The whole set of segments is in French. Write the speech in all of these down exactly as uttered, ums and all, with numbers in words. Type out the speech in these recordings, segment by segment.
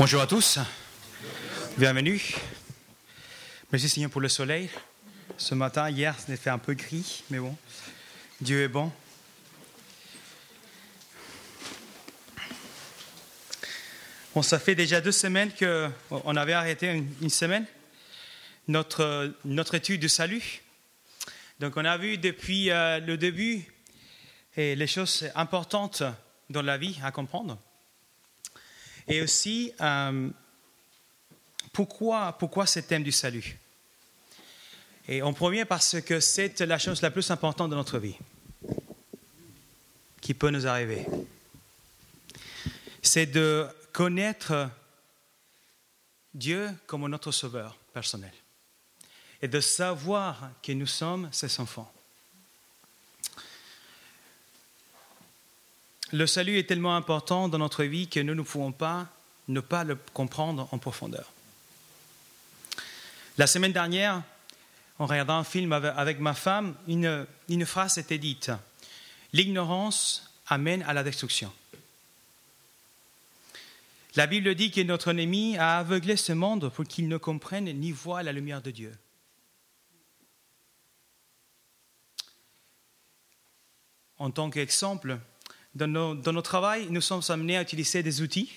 Bonjour à tous, bienvenue. Merci Seigneur pour le soleil. Ce matin, hier, ça a fait un peu gris, mais bon, Dieu est bon. Bon, ça fait déjà deux semaines qu'on avait arrêté une, une semaine notre, notre étude du salut. Donc on a vu depuis euh, le début et les choses importantes dans la vie à comprendre. Et aussi, euh, pourquoi, pourquoi ce thème du salut? Et en premier, parce que c'est la chose la plus importante de notre vie qui peut nous arriver. C'est de connaître Dieu comme notre sauveur personnel et de savoir que nous sommes ses enfants. Le salut est tellement important dans notre vie que nous ne pouvons pas ne pas le comprendre en profondeur. La semaine dernière, en regardant un film avec ma femme, une, une phrase était dite « L'ignorance amène à la destruction ». La Bible dit que notre ennemi a aveuglé ce monde pour qu'il ne comprenne ni voie la lumière de Dieu. En tant qu'exemple, Dans nos, dans nos travail, nous sommes amenés à utiliser des outils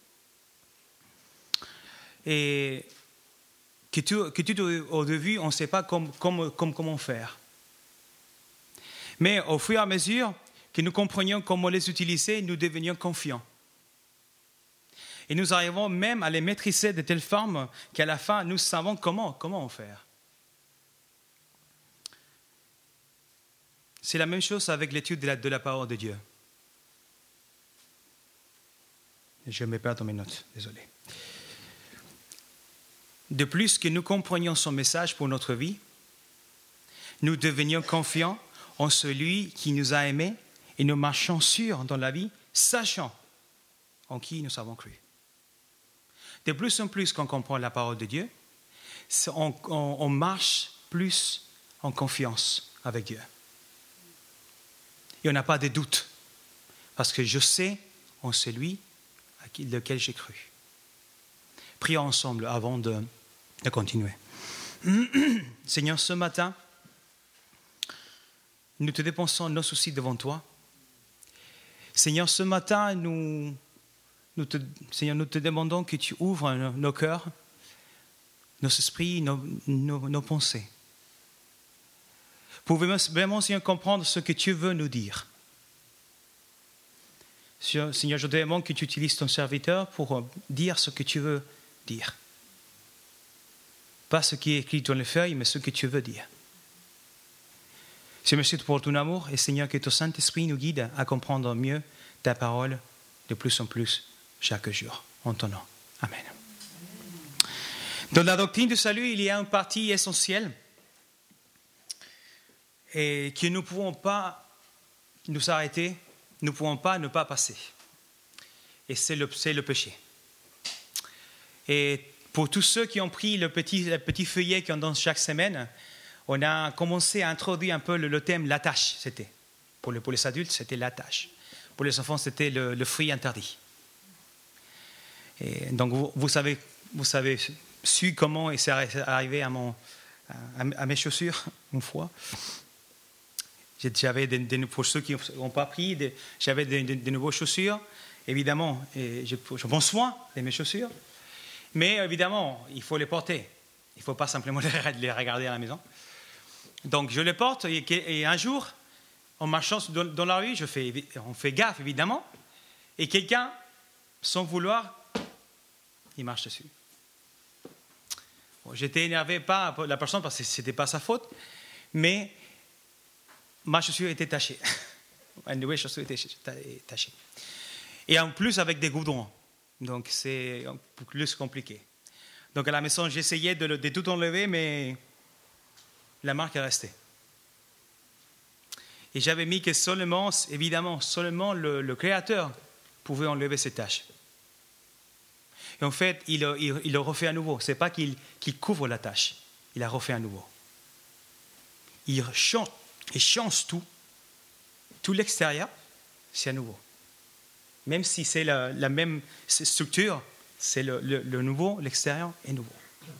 et que tout, que tout au début, on ne sait pas comme, comme, comme, comment faire. Mais au fur et à mesure que nous comprenions comment les utiliser, nous devenions confiants. Et nous arrivons même à les maîtriser de telle forme qu'à la fin, nous savons comment, comment en faire. C'est la même chose avec l'étude de la, de la parole de Dieu. Je me perds dans mes notes, désolé. De plus que nous comprenions son message pour notre vie, nous devenions confiants en celui qui nous a aimés et nous marchons sûrs dans la vie, sachant en qui nous avons cru. De plus en plus qu'on comprend la parole de Dieu, on, on, on marche plus en confiance avec Dieu. Et on n'a pas de doute, parce que je sais en celui lequel j'ai cru. Prions ensemble avant de, de continuer. Seigneur, ce matin, nous te dépensons nos soucis devant toi. Seigneur, ce matin, nous, nous te, Seigneur, nous te demandons que tu ouvres nos, nos cœurs, nos esprits, nos, nos, nos pensées. Pour vraiment, Seigneur, comprendre ce que tu veux nous dire. Seigneur, je te demande que tu utilises ton serviteur pour dire ce que tu veux dire. Pas ce qui est écrit dans les feuilles, mais ce que tu veux dire. Je merci pour ton amour et Seigneur, que ton Saint-Esprit nous guide à comprendre mieux ta parole de plus en plus chaque jour. En ton nom. Amen. Dans la doctrine du salut, il y a une partie essentielle et que nous ne pouvons pas nous arrêter. Nous ne pouvons pas ne pas passer. Et c'est le, c'est le péché. Et pour tous ceux qui ont pris le petit, le petit feuillet qu'on donne chaque semaine, on a commencé à introduire un peu le, le thème, la tâche, c'était. Pour, le, pour les adultes, c'était la tâche. Pour les enfants, c'était le, le fruit interdit. Et donc, vous, vous, savez, vous savez su comment c'est arrivé à, mon, à, à mes chaussures, une fois. J'avais des, des, pour ceux qui n'ont pas pris, des, j'avais des, des, des nouvelles chaussures, évidemment, et je, je prends soin de mes chaussures, mais évidemment, il faut les porter. Il ne faut pas simplement les, les regarder à la maison. Donc, je les porte, et, et un jour, en marchant dans, dans la rue, je fais, on fait gaffe, évidemment, et quelqu'un, sans vouloir, il marche dessus. Bon, j'étais énervé, pas la personne, parce que ce n'était pas sa faute, mais ma chaussure était tachée. Une nouvelle chaussure était tachée. Et en plus avec des goudrons. Donc c'est plus compliqué. Donc à la maison, j'essayais de, de tout enlever, mais la marque est restée. Et j'avais mis que seulement, évidemment, seulement le, le Créateur pouvait enlever ces taches. Et en fait, il, il, il le refait à nouveau. Ce n'est pas qu'il, qu'il couvre la tache. Il la refait à nouveau. Il change. Et change tout, tout l'extérieur, c'est à nouveau. Même si c'est la, la même structure, C'est le, le, le nouveau, l'extérieur est nouveau.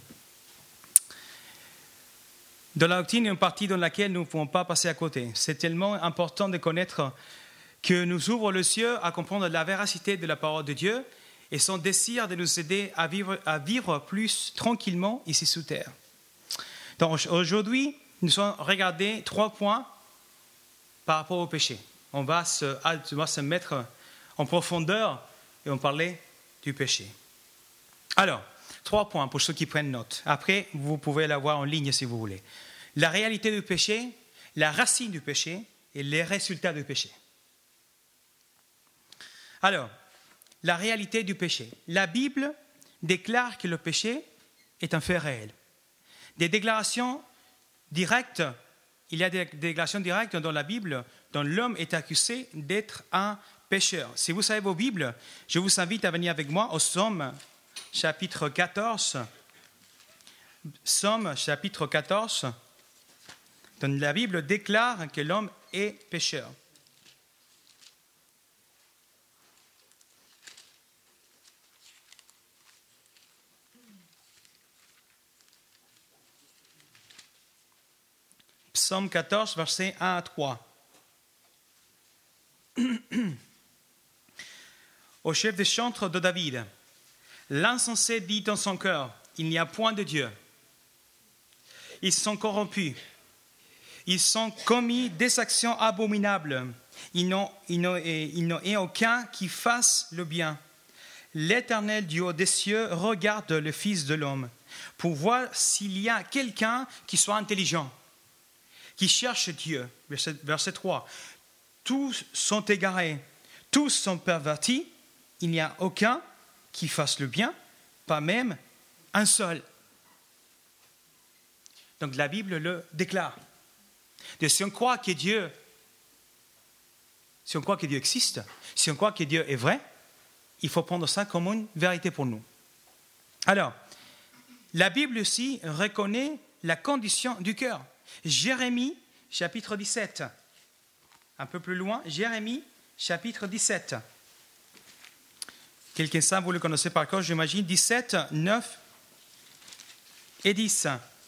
Dans la doctrine, il y a une partie dans laquelle nous ne pouvons pas passer à côté. C'est tellement important de connaître que nous ouvre les yeux à comprendre la véracité de la parole de Dieu et son désir de nous aider à vivre, à vivre plus tranquillement ici sous terre. Donc aujourd'hui, nous allons regarder trois points par rapport au péché. On va se, on va se mettre en profondeur et on va parler du péché. Alors, trois points pour ceux qui prennent note. Après, vous pouvez l'avoir en ligne si vous voulez. La réalité du péché, la racine du péché et les résultats du péché. Alors, la réalité du péché. La Bible déclare que le péché est un fait réel. Des déclarations directes, il y a des déclarations directes dans la Bible dont l'homme est accusé d'être un pécheur. Si vous savez vos Bibles, je vous invite à venir avec moi au Psaume chapitre quatorze. Psaume chapitre quatorze, dont la Bible déclare que l'homme est pécheur. Psaume quatorze, versets un à trois. Au chef des chantres de David, l'insensé dit dans son cœur, il n'y a point de Dieu. Ils sont corrompus. Ils ont commis des actions abominables. Il n'y en a aucun qui fasse le bien. L'Éternel du haut des cieux regarde le Fils de l'homme pour voir s'il y a quelqu'un qui soit intelligent, qui cherche Dieu. Verset, verset trois. Tous sont égarés, tous sont pervertis. Il n'y a aucun qui fasse le bien, pas même un seul. Donc la Bible le déclare. De, si on croit que Dieu, si on croit que Dieu existe, si on croit que Dieu est vrai, il faut prendre ça comme une vérité pour nous. Alors, la Bible aussi reconnaît la condition du cœur. Jérémie, chapitre dix-sept. Un peu plus loin, Jérémie, chapitre dix-sept. Quelqu'un vous le connaissez par cœur, j'imagine. dix-sept, neuf et dix.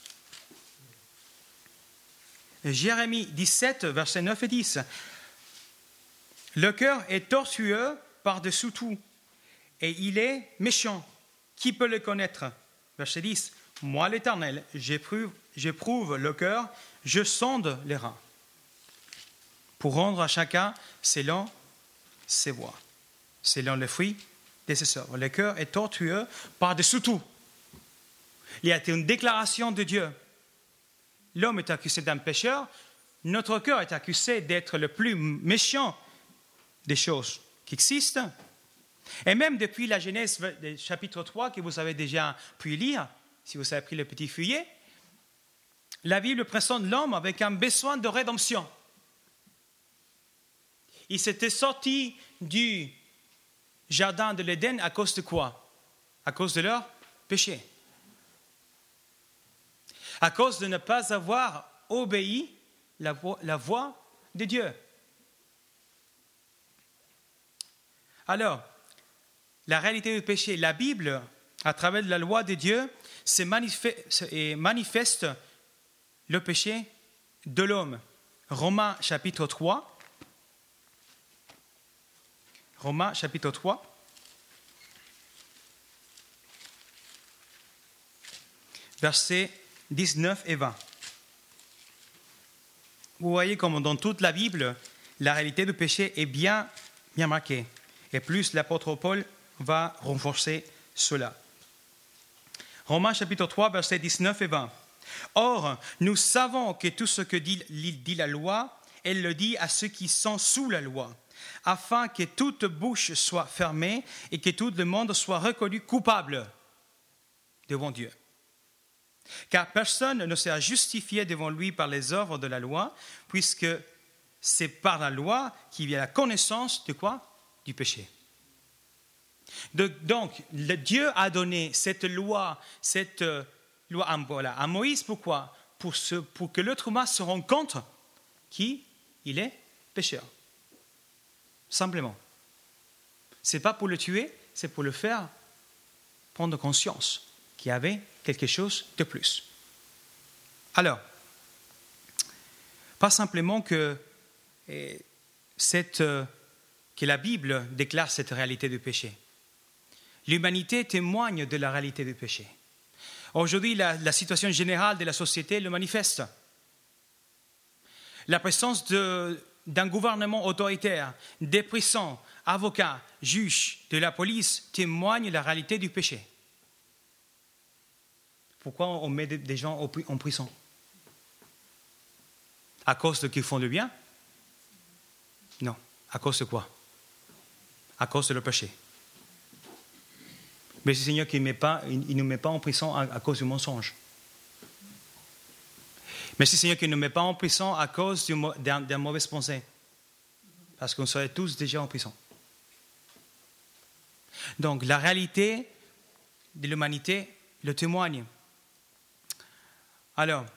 Jérémie dix-sept, versets neuf et dix. Le cœur est tortueux par-dessous tout, et il est méchant. Qui peut le connaître? Verset dix. Moi, l'Éternel, j'éprouve, j'éprouve le cœur, je sonde les reins, pour rendre à chacun selon ses voies, selon le fruit de ses œuvres. Le cœur est tortueux par-dessous tout. Il y a une déclaration de Dieu. L'homme est accusé d'un pécheur, notre cœur est accusé d'être le plus méchant des choses qui existent. Et même depuis la Genèse chapitre trois, que vous avez déjà pu lire, si vous avez pris le petit feuillet, la Bible présente l'homme avec un besoin de rédemption. Il s'était sorti du jardin de l'Éden à cause de quoi? À cause de leur péché. À cause de ne pas avoir obéi la voix, la voix de Dieu. Alors, la réalité du péché, la Bible, à travers la loi de Dieu, se manifeste, manifeste le péché de l'homme. Romains chapitre trois. Romains chapitre trois. Versets dix-neuf et vingt. Vous voyez comme dans toute la Bible, la réalité du péché est bien, bien marquée. Et plus l'apôtre Paul va renforcer cela. Romains chapitre trois, versets dix-neuf et vingt. Or, nous savons que tout ce que dit, dit la loi, elle le dit à ceux qui sont sous la loi, afin que toute bouche soit fermée et que tout le monde soit reconnu coupable devant Dieu. Car personne ne sera justifié devant lui par les œuvres de la loi, puisque c'est par la loi qu'il y a la connaissance de quoi? Du péché. De, donc, le Dieu a donné cette loi, cette euh, loi à, voilà, à Moïse, pourquoi? Pour, ce, pour que l'être humain se rende compte qu'il est pécheur. Simplement. Ce n'est pas pour le tuer, c'est pour le faire prendre conscience qu'il y avait quelque chose de plus. Alors, pas simplement que, cette, que la Bible déclare cette réalité du péché. L'humanité témoigne de la réalité du péché. Aujourd'hui, la, la situation générale de la société le manifeste. La présence de, d'un gouvernement autoritaire, des prisons, avocats, juges, de la police témoigne de la réalité du péché. Pourquoi on met des gens en prison? À cause de qu'ils font le bien? Non. À cause de quoi? À cause de le péché. Mais le Seigneur qui ne nous met pas en prison à, à cause du mensonge. Mais c'est le Seigneur qui ne nous met pas en prison à cause d'un, d'un mauvaise pensée. Parce qu'on serait tous déjà en prison. Donc la réalité de l'humanité le témoigne. Alors,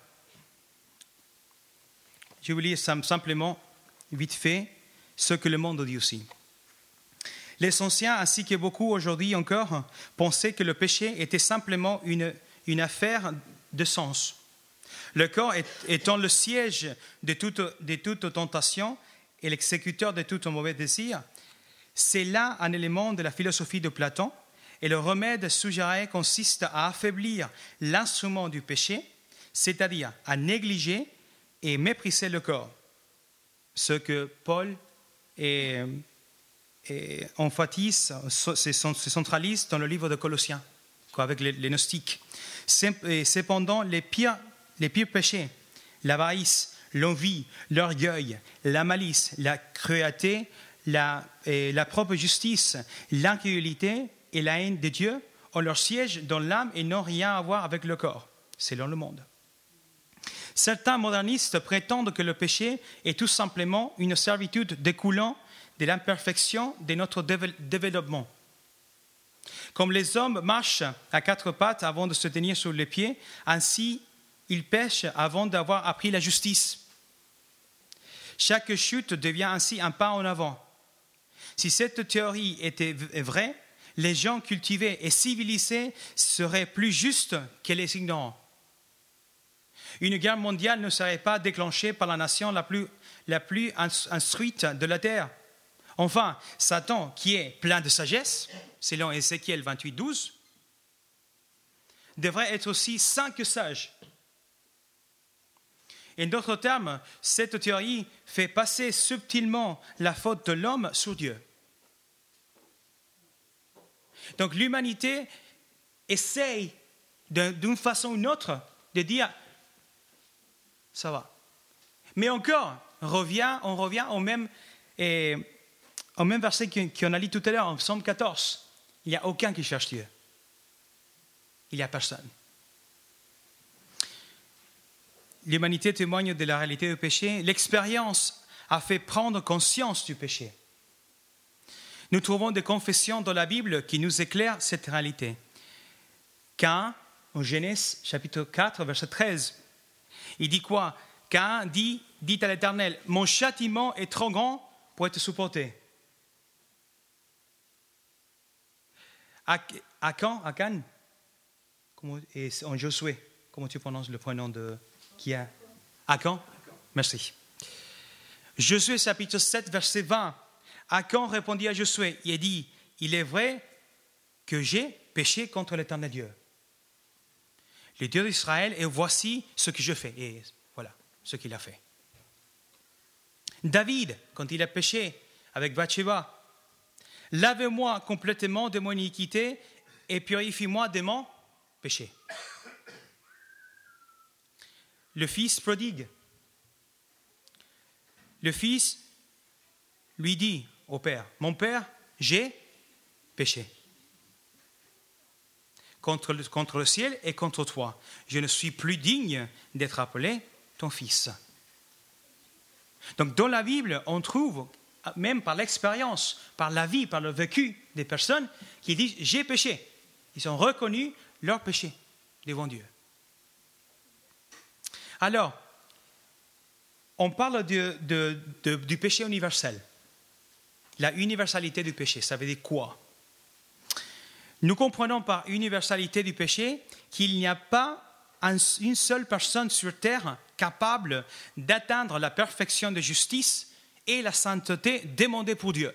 je vais lire simplement, vite fait, ce que le monde dit aussi. Les anciens, ainsi que beaucoup aujourd'hui encore, pensaient que le péché était simplement une, une affaire de sens. Le corps étant le siège de toute, de toute tentation et l'exécuteur de tout mauvais désir, c'est là un élément de la philosophie de Platon, et le remède suggéré consiste à affaiblir l'instrument du péché, c'est-à-dire à négliger et mépriser le corps. Ce que Paul est, est, emphatise, se centralise dans le livre de Colossiens, quoi, avec les, les gnostiques. Cependant, les pires, les pires péchés, l'avarice, l'envie, l'orgueil, la malice, la cruauté, la, et la propre justice, l'incrédulité et la haine de Dieu ont leur siège dans l'âme et n'ont rien à voir avec le corps, selon le monde. Certains modernistes prétendent que le péché est tout simplement une servitude découlant de l'imperfection de notre développement. Comme les hommes marchent à quatre pattes avant de se tenir sur les pieds, ainsi ils pêchent avant d'avoir appris la justice. Chaque chute devient ainsi un pas en avant. Si cette théorie était vraie, les gens cultivés et civilisés seraient plus justes que les ignorants. Une guerre mondiale ne serait pas déclenchée par la nation la plus, la plus instruite de la terre. Enfin, Satan, qui est plein de sagesse, selon Ézéchiel vingt-huit, douze, devrait être aussi saint que sage. En d'autres termes, cette théorie fait passer subtilement la faute de l'homme sur Dieu. Donc l'humanité essaye d'une façon ou d'une autre de dire ça va. Mais encore, on revient, on revient au même, et, au même verset qu'on a lu tout à l'heure, en Psaume quatorze. Il n'y a aucun qui cherche Dieu. Il n'y a personne. L'humanité témoigne de la réalité du péché. L'expérience a fait prendre conscience du péché. Nous trouvons des confessions dans la Bible qui nous éclairent cette réalité. Caïn, en Genèse chapitre quatre, verset treize, il dit quoi? Caïn dit, dit à l'Éternel, mon châtiment est trop grand pour être supporté. Akan, Akan, et en Josué, comment tu prononces le prénom de qui a Akan? Merci. Josué chapitre sept, verset vingt. Akan répondit à Josué, il a dit, il est vrai que j'ai péché contre l'Éternel Dieu, le Dieu d'Israël, et voici ce que je fais. Et voilà ce qu'il a fait. David, quand il a péché avec Bathsheba, lave-moi complètement de mon iniquité et purifie-moi de mon péché. Le fils prodigue. Le fils lui dit au père, mon père, j'ai péché contre le, contre le ciel et contre toi. Je ne suis plus digne d'être appelé ton fils. Donc dans la Bible, on trouve, même par l'expérience, par la vie, par le vécu des personnes qui disent « j'ai péché ». Ils ont reconnu leur péché devant Dieu. Alors, on parle de, de, de, du péché universel. La universalité du péché, ça veut dire quoi? Nous comprenons par universalité du péché qu'il n'y a pas un, une seule personne sur terre capable d'atteindre la perfection de justice et la sainteté demandée pour Dieu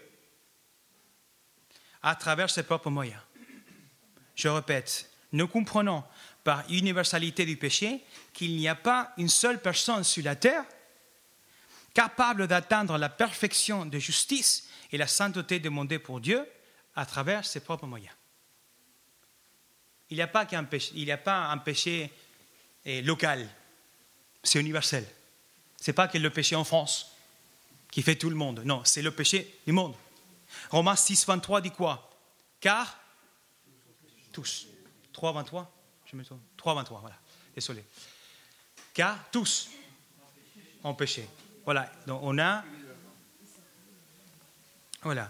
à travers ses propres moyens. Je répète, nous comprenons par universalité du péché qu'il n'y a pas une seule personne sur la terre capable d'atteindre la perfection de justice et la sainteté demandée pour Dieu à travers ses propres moyens. Il n'y a pas qu'un péché, il n'y a pas un péché eh, local, c'est universel. Ce n'est pas que le péché en France qui fait tout le monde, non, c'est le péché du monde. Romains six, vingt-trois dit quoi? Car tous. trois, vingt-trois, je me trompe. trois, vingt-trois, voilà, désolé. Car tous ont péché. Voilà, donc on a... Voilà.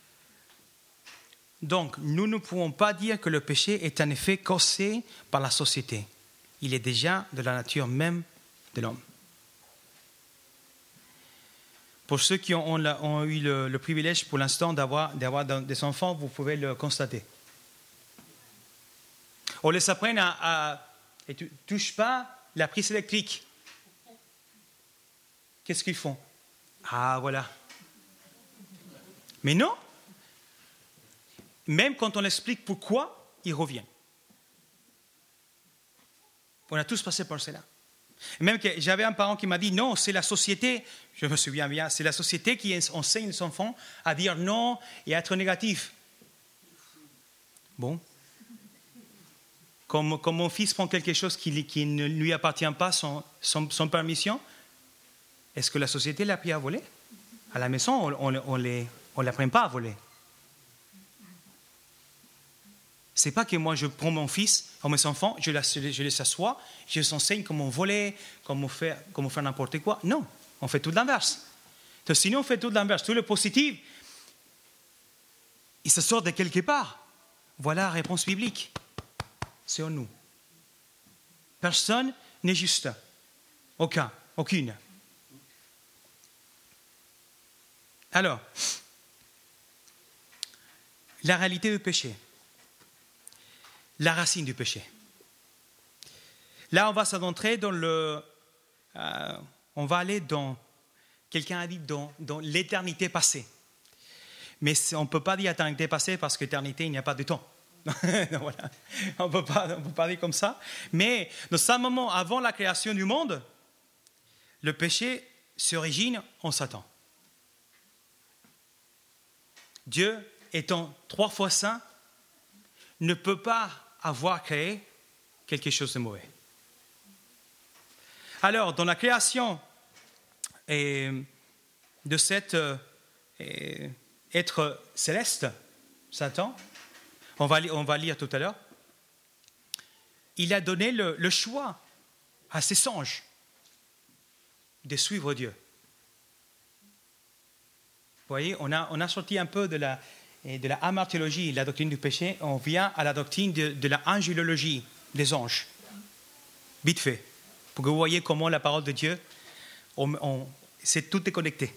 Donc, nous ne pouvons pas dire que le péché est un effet causé par la société. Il est déjà de la nature même de l'homme. Pour ceux qui ont, ont, ont eu le, le privilège pour l'instant d'avoir, d'avoir des enfants, vous pouvez le constater. On les apprend à... à et tu ne touches pas la prise électrique. Qu'est-ce qu'ils font? Ah, voilà. Mais non. Même quand on explique pourquoi, ils reviennent. On a tous passé par cela. Même que j'avais un parent qui m'a dit, non, c'est la société, je me souviens bien, c'est la société qui enseigne les enfants à dire non et à être négatif. Bon. Comme, comme mon fils prend quelque chose qui, qui ne lui appartient pas sans, sans, sans permission, est-ce que la société l'a appris à voler? À la maison, on ne on l'apprend pas à voler. Ce n'est pas que moi, je prends mon fils ou mes enfants, je, la, je les assois, je les enseigne comment voler, comment faire, comment faire n'importe quoi. Non, on fait tout l'inverse. Donc, sinon, on fait tout l'inverse. Tout le positif, il se sort de quelque part. Voilà la réponse biblique. C'est en nous. Personne n'est juste. Aucun, aucune. Alors, la réalité du péché. La racine du péché. Là, on va s'adentrer dans le... Euh, on va aller dans... Quelqu'un a dit dans, dans l'éternité passée. Mais on ne peut pas dire éternité passée parce qu'éternité, il n'y a pas de temps. Voilà. On ne peut pas dire comme ça. Mais dans un moment avant la création du monde, le péché s'origine en Satan. Dieu, étant trois fois saint, ne peut pas avoir créé quelque chose de mauvais. Alors, dans la création et de cet euh, être céleste, Satan, on va, on va lire tout à l'heure, il a donné le, le choix à ses anges de suivre Dieu. Vous voyez, on a, on a sorti un peu de la, de la amarthéologie, la doctrine du péché, on vient à la doctrine de, de la angélologie des anges. Vite fait, pour que vous voyez comment la parole de Dieu, on, on, c'est, tout est connecté.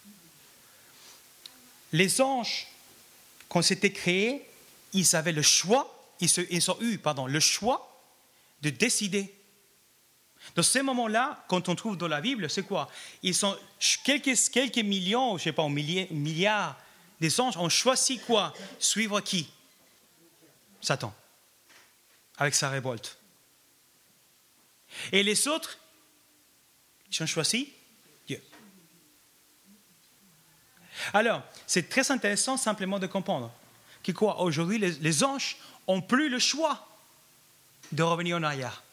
Les anges, quand c'était créé, ils avaient le choix, ils, se, ils ont eu pardon, le choix de décider. Dans ces moments-là, quand on trouve dans la Bible, c'est quoi? Ils sont quelques, quelques millions, je ne sais pas, milliers, milliards des anges ont choisi quoi? Suivre qui? Satan, avec sa révolte. Et les autres, ils ont choisi Dieu. Alors, c'est très intéressant simplement de comprendre que quoi? Aujourd'hui, les, les anges n'ont plus le choix de revenir en arrière.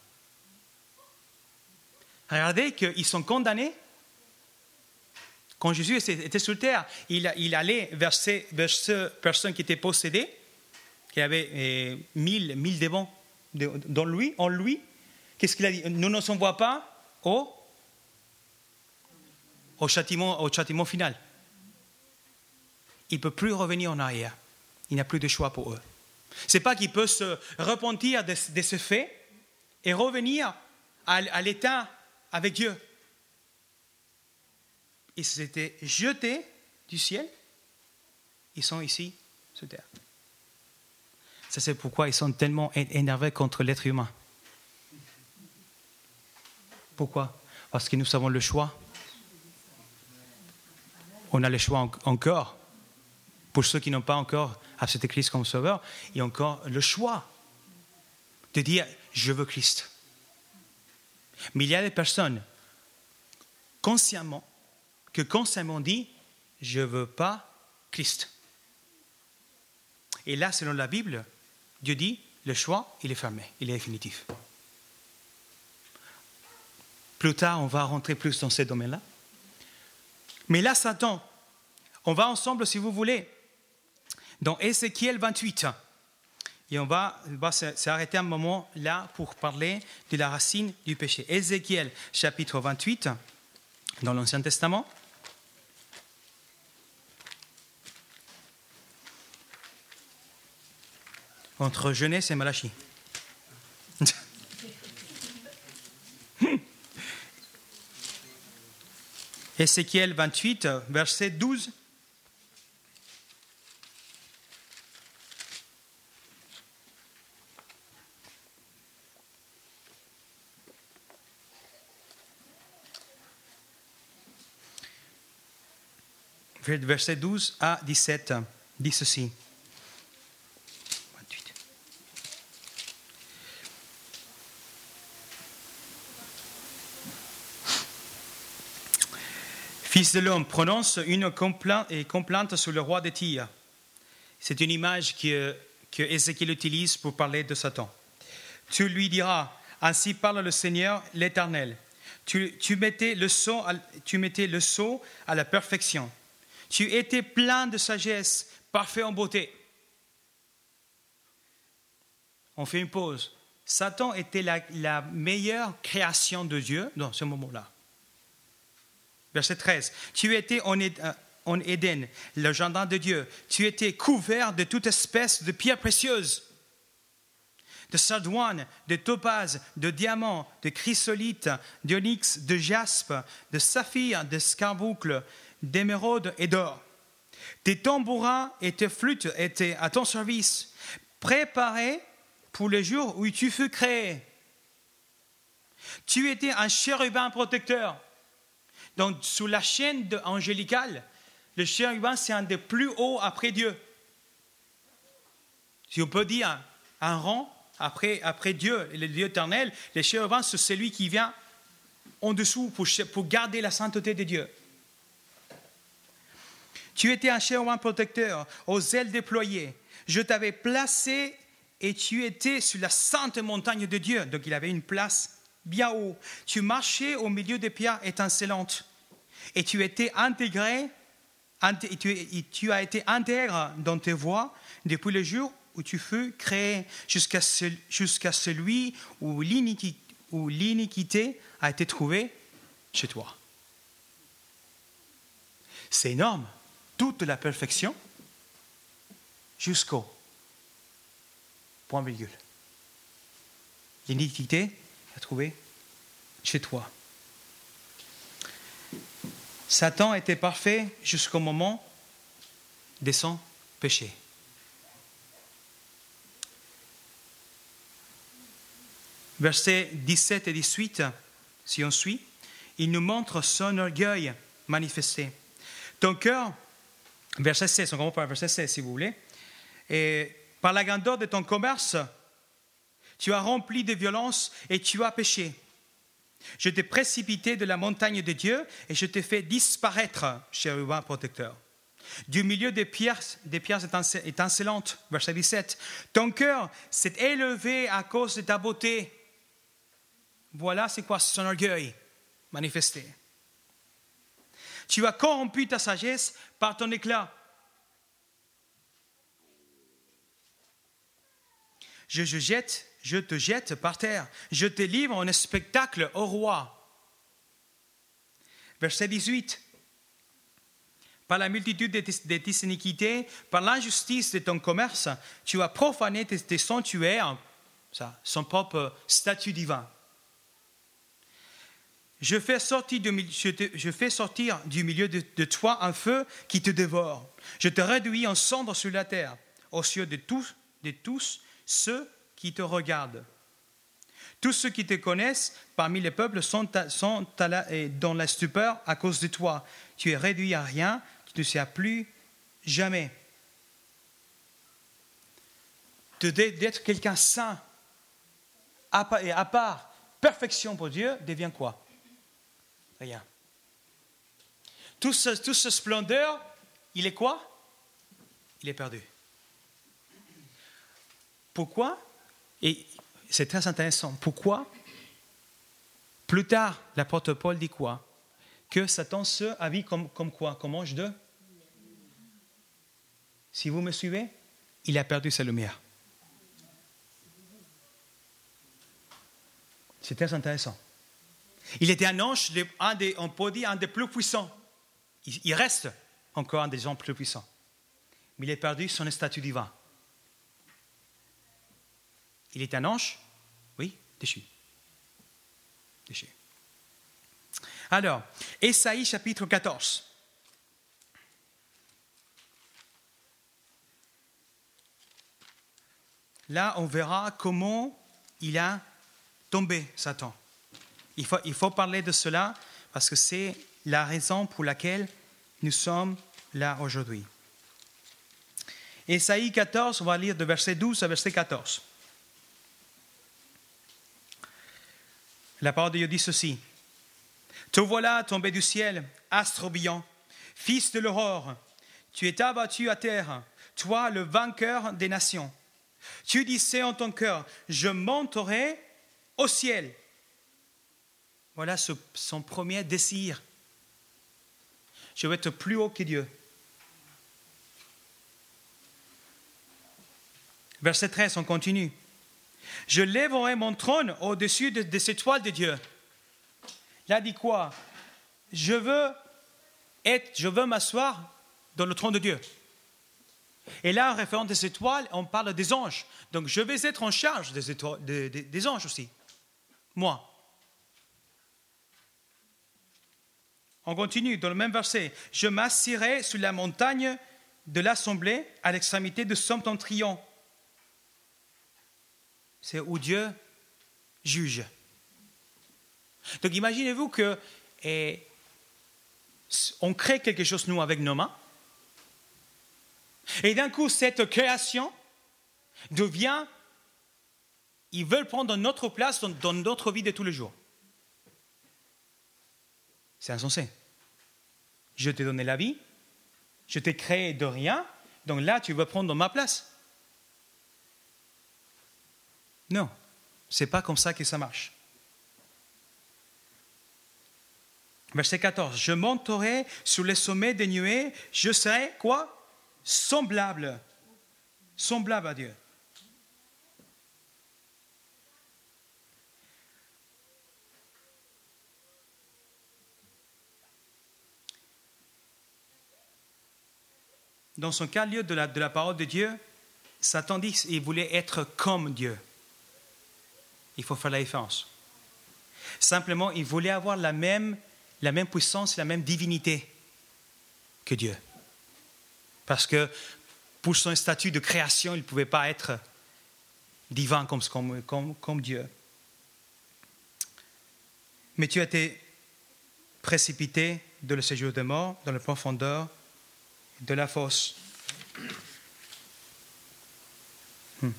Regardez qu'ils sont condamnés. Quand Jésus était sur terre, il, il allait vers ces, vers ces personnes qui étaient possédées, qui avaient eh, mille, mille démons dans lui, en lui. Qu'est-ce qu'il a dit? Nous ne nous envoie pas au, au, châtiment, au châtiment final. Il ne peut plus revenir en arrière. Il n'y a plus de choix pour eux. Ce n'est pas qu'il peut se repentir de, de ce fait et revenir à, à l'état avec Dieu. Ils s'étaient jetés du ciel. Ils sont ici, sur terre. Ça, c'est pourquoi ils sont tellement énervés contre l'être humain. Pourquoi? Parce que nous avons le choix. On a le choix en- encore. Pour ceux qui n'ont pas encore accepté Christ comme sauveur, il y a encore le choix de dire « je veux Christ ». Mais il y a des personnes consciemment, que consciemment disent « je ne veux pas Christ ». Et là, selon la Bible, Dieu dit « le choix, il est fermé, il est définitif ». Plus tard, on va rentrer plus dans ce domaine-là. Mais là, Satan, on va ensemble, si vous voulez, dans Ézéchiel vingt-huit. Et on va, on va s'arrêter un moment là pour parler de la racine du péché. Ézéchiel, chapitre vingt-huit, dans l'Ancien Testament. Entre Genèse et Malachie. Ézéchiel vingt-huit, verset douze. Verset douze à dix-sept, dit ceci. vingt-huit. Fils de l'homme, prononce une complainte sur le roi de Tyr. C'est une image que, que Ézéchiel utilise pour parler de Satan. Tu lui diras, ainsi parle le Seigneur l'Éternel. Tu, tu, mettais le sceau à, tu mettais le sceau à la perfection. Tu étais plein de sagesse, parfait en beauté. On fait une pause. Satan était la, la meilleure création de Dieu dans ce moment-là. Verset treize. Tu étais en, en Éden, le jardin de Dieu. Tu étais couvert de toute espèce de pierres précieuses, de sardoine, de topaze, de diamant, de chrysolite, d'onyx, de jaspe, de saphir, de scarboucle, d'émeraude et d'or. Tes tambourins et tes flûtes étaient à ton service, préparés pour le jour où tu fus créé. Tu étais un chérubin protecteur. Donc, sous la chaîne de angélicale, le chérubin, c'est un des plus hauts après Dieu. Si on peut dire un rang après, après Dieu, le Dieu éternel, le chérubin, c'est celui qui vient en dessous pour, pour garder la sainteté de Dieu. Tu étais un chérubin protecteur, aux ailes déployées. Je t'avais placé et tu étais sur la sainte montagne de Dieu. Donc il avait une place bien haut. Tu marchais au milieu des pierres étincelantes. Et tu étais intégré, et tu, et tu as été intègre dans tes voies depuis le jour où tu fus créé, jusqu'à, ce, jusqu'à celui où l'iniquité, où l'iniquité a été trouvée chez toi. C'est énorme. Toute la perfection jusqu'au point virgule. L'iniquité a trouvé chez toi. Satan était parfait jusqu'au moment de son péché. Versets dix-sept et dix-huit, si on suit, il nous montre son orgueil manifesté. Ton cœur, verset seize, on commence par verset seize si vous voulez, et par la grandeur de ton commerce, tu as rempli de violence et tu as péché. Je t'ai précipité de la montagne de Dieu et je t'ai fait disparaître, chérubin protecteur. Du milieu des pierres, des pierres étincelantes, verset dix-sept, ton cœur s'est élevé à cause de ta beauté. Voilà c'est quoi son orgueil manifesté. Tu as corrompu ta sagesse par ton éclat. Je, je, jette, je te jette par terre. Je te livre en spectacle au roi. Verset dix-huit. Par la multitude de tes, de tes iniquités, par l'injustice de ton commerce, tu as profané tes, tes sanctuaires, ça, son propre statut divin. Je fais sortir du, je te, je fais sortir du milieu de, de toi un feu qui te dévore. Je te réduis en cendres sur la terre, aux yeux de tous de tous ceux qui te regardent. Tous ceux qui te connaissent parmi les peuples sont, à, sont à la, dans la stupeur à cause de toi. Tu es réduit à rien, tu ne seras plus jamais. De, d'être quelqu'un saint, à part, et à part perfection pour Dieu, devient quoi? Rien. Tout ce, tout ce splendeur, il est quoi? Il est perdu. Pourquoi? Et c'est très intéressant. Pourquoi? Plus tard, l'apôtre Paul dit quoi? Que Satan se habille comme, comme quoi? Comme ange de? Si vous me suivez, il a perdu sa lumière. C'est très intéressant. Il était un ange, un des, on peut dire un des plus puissants. Il, il reste encore un des anges plus puissants. Mais il a perdu son statut divin. Il est un ange, oui, déchu. Déchu. Alors, Ésaïe chapitre quatorze. Là, on verra comment il a tombé, Satan. Il faut, il faut parler de cela parce que c'est la raison pour laquelle nous sommes là aujourd'hui. Ésaïe quatorze, on va lire de verset douze à verset quatorze. La parole de Dieu dit ceci. « Te voilà tombé du ciel, astre brillant, fils de l'aurore. Tu es abattu à terre, toi le vainqueur des nations. Tu disais en ton cœur, je monterai au ciel. » Voilà ce, son premier désir. Je veux être plus haut que Dieu. Verset treize, on continue. « Je lèverai mon trône au-dessus de, de ces toiles de Dieu. » Là dit quoi? Je veux être, je veux m'asseoir dans le trône de Dieu. Et là, en référence des étoiles, on parle des anges. Donc, je vais être en charge des, étoiles, des, des, des anges aussi. Moi. On continue dans le même verset. « Je m'assirai sur la montagne de l'assemblée à l'extrémité de septentrion. » C'est où Dieu juge. Donc imaginez-vous que eh, on crée quelque chose nous avec nos mains et d'un coup cette création devient, ils veulent prendre notre place dans, dans notre vie de tous les jours. C'est insensé. Je t'ai donné la vie, je t'ai créé de rien, donc là tu veux prendre ma place. Non, c'est pas comme ça que ça marche. Verset quatorze. Je monterai sur les sommets des nuées, je serai quoi? Semblable. Semblable à Dieu. Dans son cas, lieu de la, de la parole de Dieu, Satan dit qu'il voulait être comme Dieu. Il faut faire la différence. Simplement, il voulait avoir la même, la même puissance, la même divinité que Dieu. Parce que pour son statut de création, il ne pouvait pas être divin comme, comme, comme, comme Dieu. Mais tu as été précipité dans le séjour des morts, dans la profondeur de la fosse. Hmm.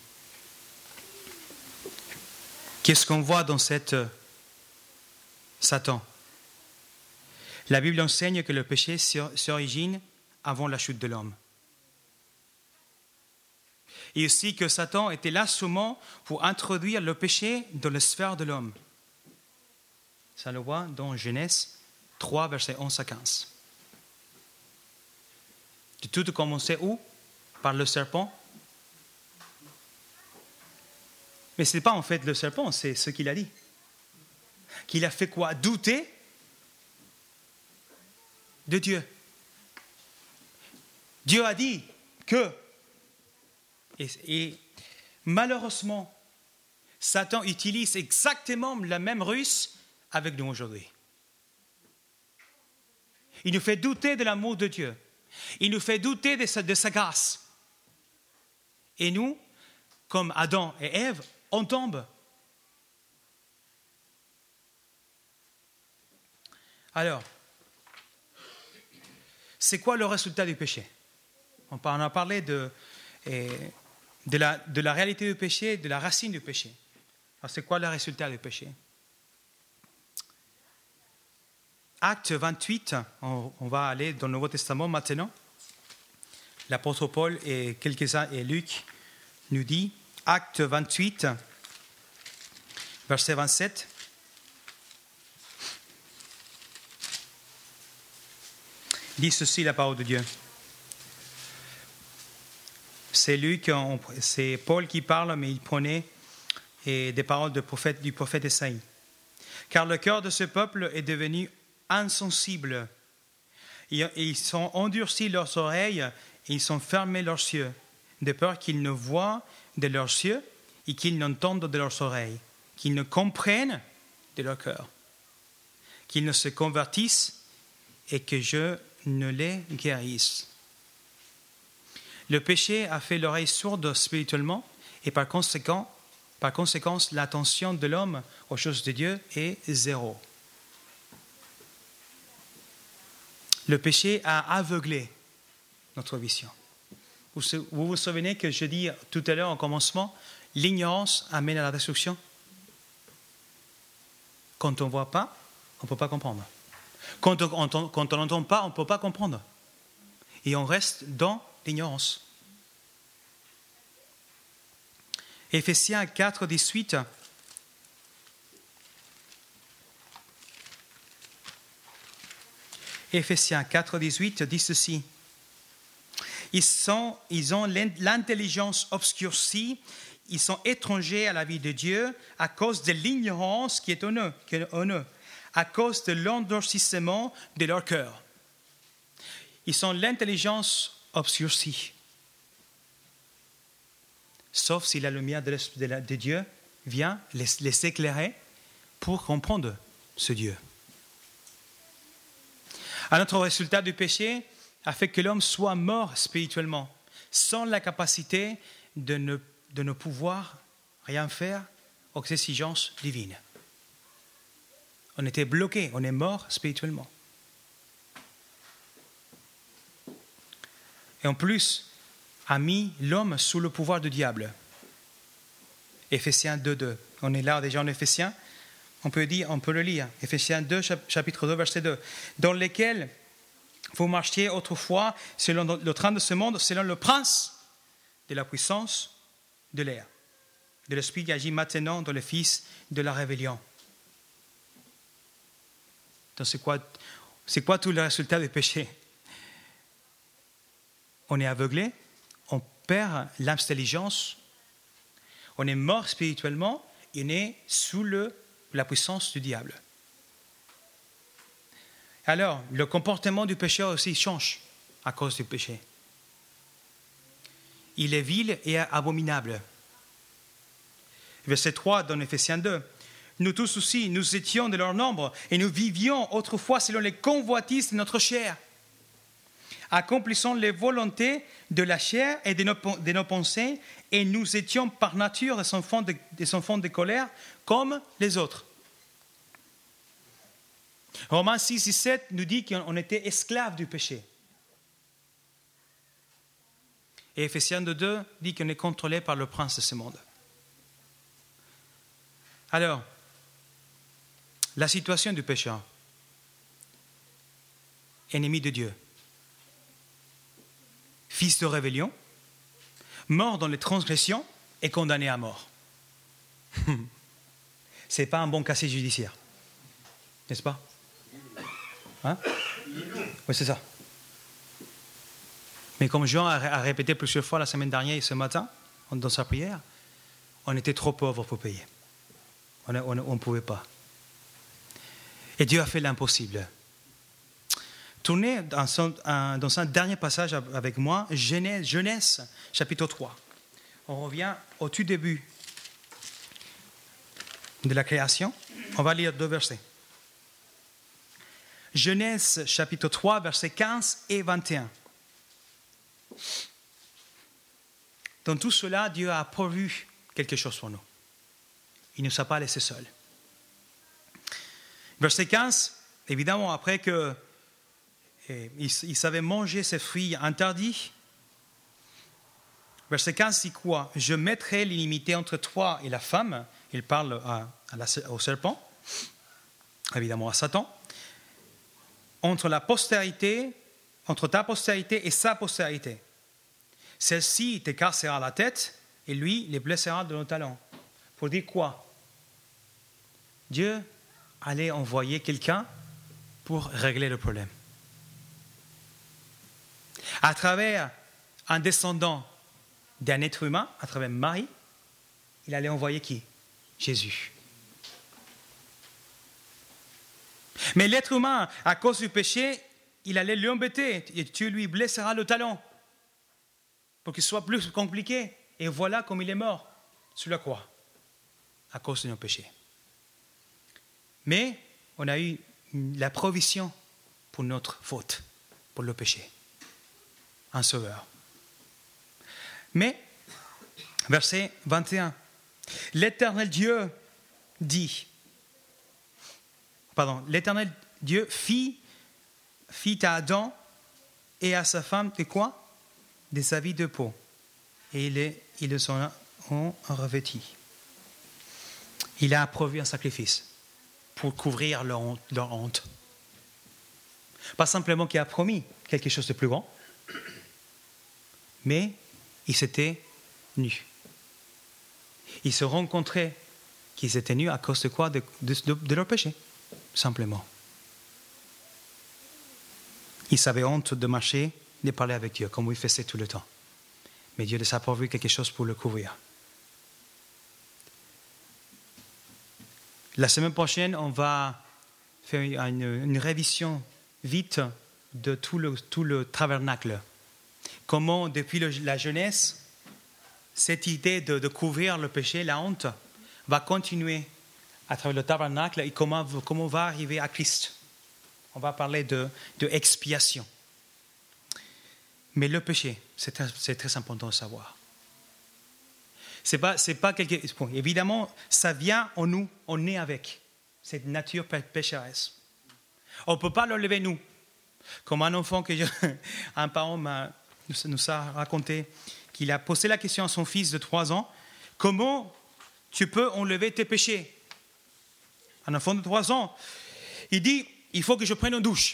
Qu'est-ce qu'on voit dans cette euh, Satan? La Bible enseigne que le péché s'origine avant la chute de l'homme. Et aussi que Satan était là seulement pour introduire le péché dans la sphère de l'homme. Ça le voit dans Genèse trois, versets onze à quinze. De tout a commencé où? Par le serpent. Mais ce n'est pas en fait le serpent, c'est ce qu'il a dit. Qu'il a fait quoi? Douter de Dieu. Dieu a dit que, et, et malheureusement, Satan utilise exactement la même ruse avec nous aujourd'hui. Il nous fait douter de l'amour de Dieu. Il nous fait douter de sa, de sa grâce. Et nous, comme Adam et Ève, on tombe. Alors, c'est quoi le résultat du péché? On a parlé de, de, la, de la réalité du péché, de la racine du péché. Alors, c'est quoi le résultat du péché? Acte vingt-huit, on, on va aller dans le Nouveau Testament maintenant. L'apôtre Paul et quelques-uns et Luc nous dit, Acte vingt-huit, verset vingt-sept. Dit ceci la parole de Dieu. C'est Luc, c'est Paul qui parle, mais il prenait des paroles de prophète, du prophète Ésaïe. Car le cœur de ce peuple est devenu insensible. Ils ont endurci leurs oreilles et ils ont fermé leurs yeux, de peur qu'ils ne voient de leurs yeux et qu'ils n'entendent de leurs oreilles, qu'ils ne comprennent de leur cœur, qu'ils ne se convertissent et que je ne les guérisse. Le péché a fait l'oreille sourde spirituellement et par conséquent, par conséquence, l'attention de l'homme aux choses de Dieu est zéro. Le péché a aveuglé notre vision. Vous vous, vous souvenez que je dis tout à l'heure au commencement, l'ignorance amène à la destruction. Quand on ne voit pas, on ne peut pas comprendre. Quand on n'entend pas, on ne peut pas comprendre. Et on reste dans l'ignorance. Éphésiens quatre, dix-huit. Éphésiens quatre, dix-huit dit ceci. Ils, sont, ils ont l'intelligence obscurcie, ils sont étrangers à la vie de Dieu à cause de l'ignorance qui est en eux, qui est en eux, à cause de l'endurcissement de leur cœur. Ils ont l'intelligence obscurcie. Sauf si la lumière de, de, la, de Dieu vient les, les éclairer pour comprendre ce Dieu. Un autre résultat du péché a fait que l'homme soit mort spirituellement, sans la capacité de ne, de ne pouvoir rien faire aux exigences divines. On était bloqué, on est mort spirituellement. Et en plus, a mis l'homme sous le pouvoir du diable. Éphésiens deux, deux. On est là déjà en Éphésiens. On peut, dire, on peut le lire. Éphésiens deux, chapitre deux, verset deux. Dans lesquels vous marchiez autrefois selon le train de ce monde, selon le prince de la puissance de l'air, de l'esprit qui agit maintenant dans le fils de la rébellion. Donc c'est quoi, c'est quoi tout le résultat du péché? On est aveuglé, on perd l'intelligence, on est mort spirituellement et on est sous le, la puissance du diable. Alors, le comportement du pécheur aussi change à cause du péché. Il est vil et abominable. Verset trois dans Éphésiens deux. Nous tous aussi, nous étions de leur nombre et nous vivions autrefois selon les convoitises de notre chair, accomplissant les volontés de la chair et de nos, de nos pensées, et nous étions par nature des enfants de, des enfants de colère comme les autres. Romains six et sept nous dit qu'on était esclaves du péché. Et Éphésiens deux dit qu'on est contrôlé par le prince de ce monde. Alors, la situation du pécheur, ennemi de Dieu, fils de rébellion, mort dans les transgressions et condamné à mort. Ce n'est pas un bon casier judiciaire, n'est-ce pas? Hein? Oui, c'est ça. Mais comme Jean a répété plusieurs fois la semaine dernière et ce matin, dans sa prière, on était trop pauvres pour payer. On ne pouvait pas. Et Dieu a fait l'impossible. Tournez dans, son, dans un dernier passage avec moi, Genèse, Genèse, chapitre trois. On revient au tout début de la création. On va lire deux versets. Genèse, chapitre trois, versets quinze et vingt et un. Dans tout cela, Dieu a pourvu quelque chose pour nous. Il ne nous a pas laissés seuls. Verset quinze, évidemment, après que eh, il, il savait manger ces fruits interdits, verset quinze, c'est quoi? Je mettrai l'inimité entre toi et la femme. Il parle à, à la, au serpent, évidemment à Satan. Entre la postérité, entre ta postérité et sa postérité. Celle-ci t'écarcera la tête et lui les blessera de nos talons. Pour dire quoi? Dieu allait envoyer quelqu'un pour régler le problème. À travers un descendant d'un être humain, à travers Marie, il allait envoyer qui? Jésus. Mais l'être humain, à cause du péché, il allait l'embêter et tu lui blesseras le talon pour qu'il soit plus compliqué. Et voilà comme il est mort sur la croix à cause de nos péchés. Mais on a eu la provision pour notre faute, pour le péché. Un sauveur. Mais, verset vingt et un, l'Éternel Dieu dit, pardon, l'Éternel Dieu fit, fit à Adam et à sa femme de quoi? Des habits de peau. Et ils les, ils les ont, ont revêtis. Il a pourvu un sacrifice pour couvrir leur honte, leur honte. Pas simplement qu'il a promis quelque chose de plus grand, mais ils s'étaient nus. Ils se rencontraient qu'ils étaient nus à cause de quoi? De, de, de, de leur péché, simplement. Ils avaient honte de marcher, de parler avec Dieu, comme ils faisaient tout le temps. Mais Dieu les a pourvu quelque chose pour le couvrir. La semaine prochaine, on va faire une, une révision vite de tout le, tout le tabernacle. Comment, depuis le, la jeunesse, cette idée de, de couvrir le péché, la honte, va continuer à travers le tabernacle et comment, comment on va arriver à Christ. On va parler de, de expiation. Mais le péché, c'est très, c'est très important de savoir. C'est pas, c'est pas quelque, bon, évidemment, ça vient en nous, on est avec cette nature pécheresse. On ne peut pas l'enlever nous. Comme un enfant que je, un parent m'a, nous a raconté qu'il a posé la question à son fils de trois ans, comment tu peux enlever tes péchés? Un enfant de trois ans, il dit, il faut que je prenne une douche.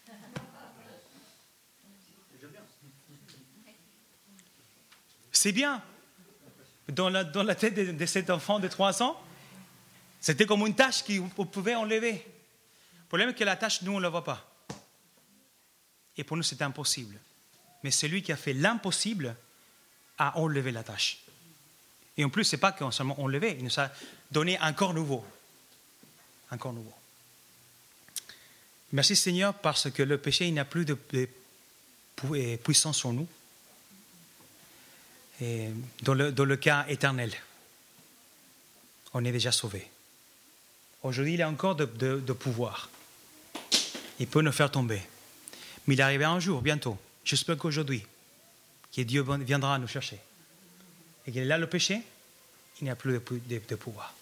C'est bien. Dans la, dans la tête de, de cet enfant de trois ans, c'était comme une tâche qu'on pouvait enlever. Le problème est que la tâche, nous, on ne la voit pas. Et pour nous, c'est impossible. Mais celui qui a fait l'impossible a enlevé la tâche. Et en plus, ce n'est pas qu'on seulement enlevé, il nous a donné un corps nouveau. Un corps nouveau. Merci Seigneur, parce que le péché, il n'a plus de, de puissance sur nous. Et dans, le, dans le cas éternel, on est déjà sauvé. Aujourd'hui, il a encore de, de, de pouvoir. Il peut nous faire tomber. Mais il arrivera un jour, bientôt. J'espère qu'aujourd'hui, que Dieu viendra nous chercher. Et qu'il est là le péché, il n'y a plus de, de, de pouvoir.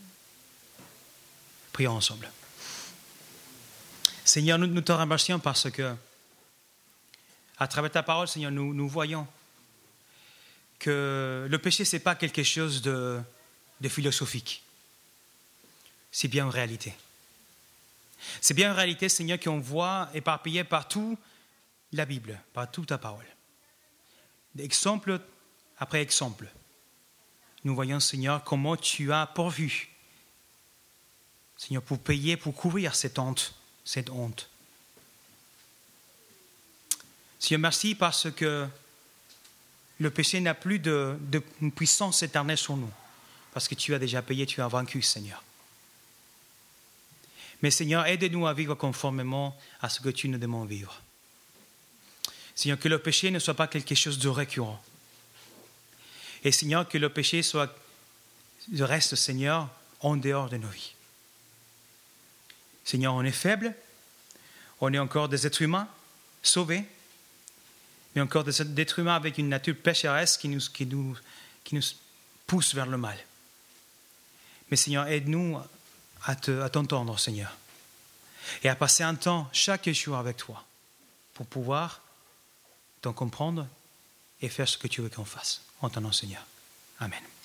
Prions ensemble. Seigneur, nous, nous te remercions parce que, à travers ta parole, Seigneur, nous, nous voyons que le péché, ce n'est pas quelque chose de, de philosophique. C'est bien une réalité. C'est bien une réalité, Seigneur, qu'on voit éparpillée partout la Bible, par toute ta parole. Exemple après exemple. Nous voyons, Seigneur, comment tu as pourvu, Seigneur, pour payer, pour couvrir cette honte, cette honte. Seigneur, merci parce que le péché n'a plus de, de puissance éternelle sur nous. Parce que tu as déjà payé, tu as vaincu, Seigneur. Mais Seigneur, aide-nous à vivre conformément à ce que tu nous demandes de vivre. Seigneur, que le péché ne soit pas quelque chose de récurrent. Et Seigneur, que le péché soit, reste, Seigneur, en dehors de nos vies. Seigneur, on est faible, on est encore des êtres humains sauvés, mais encore des êtres humains avec une nature pécheresse qui nous, qui nous, qui nous pousse vers le mal. Mais Seigneur, aide-nous à, te, à t'entendre, Seigneur, et à passer un temps chaque jour avec toi pour pouvoir t'en comprendre et faire ce que tu veux qu'on fasse. En ton nom, Seigneur. Amen.